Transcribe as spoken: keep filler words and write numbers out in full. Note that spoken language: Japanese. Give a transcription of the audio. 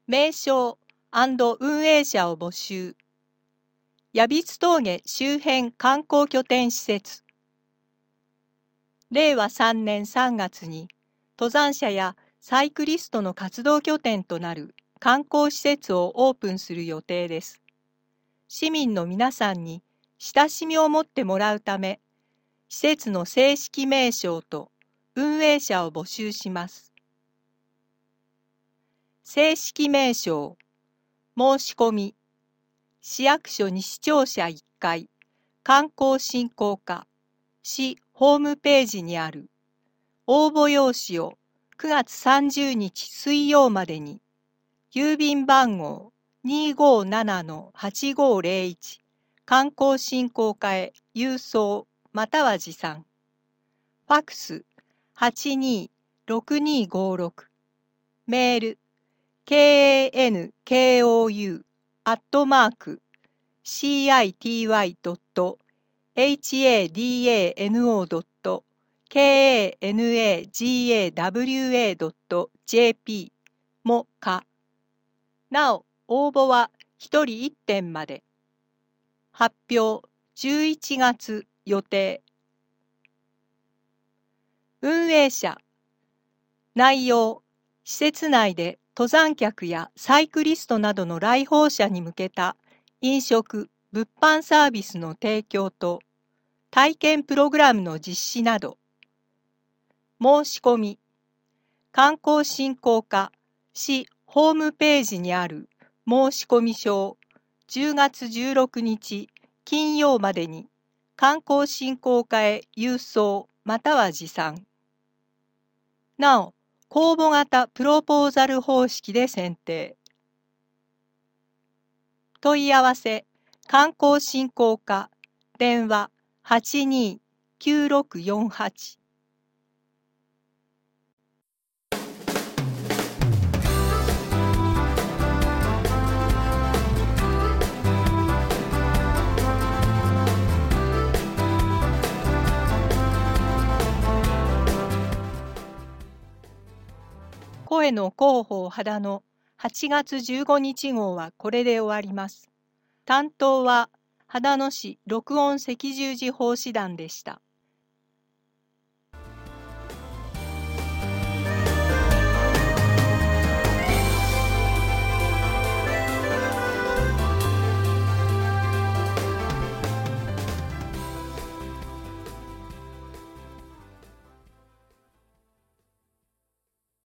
名称運営者を募集。矢櫃峠周辺観光拠点施設。れいわさんねんさんがつに登山者やサイクリストの活動拠点となる観光施設をオープンする予定です。市民の皆さんに親しみを持ってもらうため、施設の正式名称と運営者を募集します。正式名称、申し込み、市役所西庁舎いっかい、観光振興課、市ホームページにある応募用紙をくがつさんじゅうにち水曜までに、郵便番号 にーごーななのはちごーぜろいち 観光振興課へ郵送または持参。ファクス はちにーろくにーごーろく、メール ケーエーエヌケーオーユー アットマーク シーアイティーワイドットエイチエーディーエーエヌオードットケーエーエヌエージーエーダブリューエードットジェーピー もか。なお、応募はひとりいってんまで。発表じゅういちがつ予定。運営者。内容。施設内で登山客やサイクリストなどの来訪者に向けた飲食・物販サービスの提供と体験プログラムの実施など。申し込み。観光振興課市ホームページにある申込書をじゅうがつじゅうろくにち金曜までに観光振興課へ郵送または持参。なお、公募型プロポーザル方式で選定。問い合わせ、観光振興課、電話 はちにーきゅうろくよんはち。声の広報秦のはちがつじゅうごにち号はこれで終わります。担当は秦野市録音赤十字奉仕団でした。